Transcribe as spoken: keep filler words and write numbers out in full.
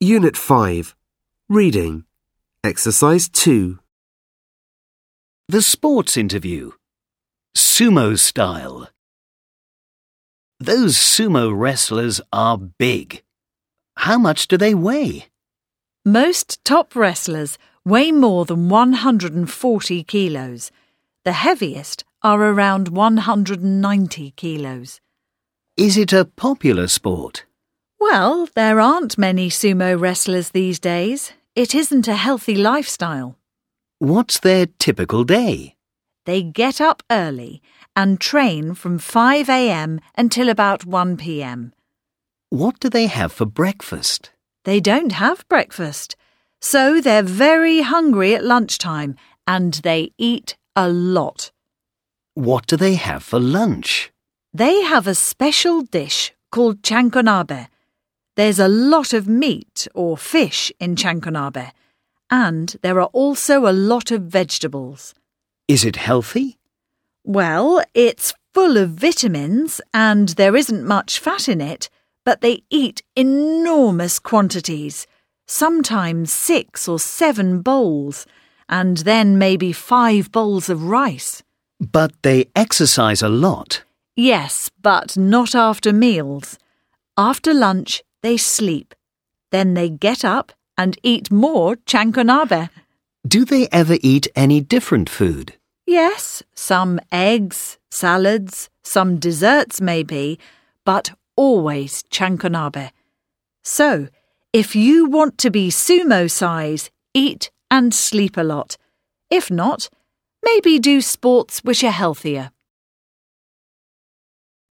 Unit five. Reading. Exercise two. The sports interview. Sumo style. Those sumo wrestlers are big. How much do they weigh? Most top wrestlers weigh more than one hundred forty kilos. The heaviest are around one hundred ninety kilos. Is it a popular sport? Well, there aren't many sumo wrestlers these days. It isn't a healthy lifestyle. What's their typical day? They get up early and train from five a m until about one p m. What do they have for breakfast? They don't have breakfast, so they're very hungry at lunchtime and they eat a lot. What do they have for lunch? They have a special dish called chankonabe. There's a lot of meat or fish in chankonabe, and there are also a lot of vegetables. Is it healthy? Well, it's full of vitamins and there isn't much fat in it, but they eat enormous quantities, sometimes six or seven bowls, and then maybe five bowls of rice. But they exercise a lot. Yes, but not after meals. After lunch, they sleep. Then they get up and eat more chankonabe. Do they ever eat any different food? Yes, some eggs, salads, some desserts maybe, but always chankonabe. So, if you want to be sumo size, eat and sleep a lot. If not, maybe do sports which are healthier.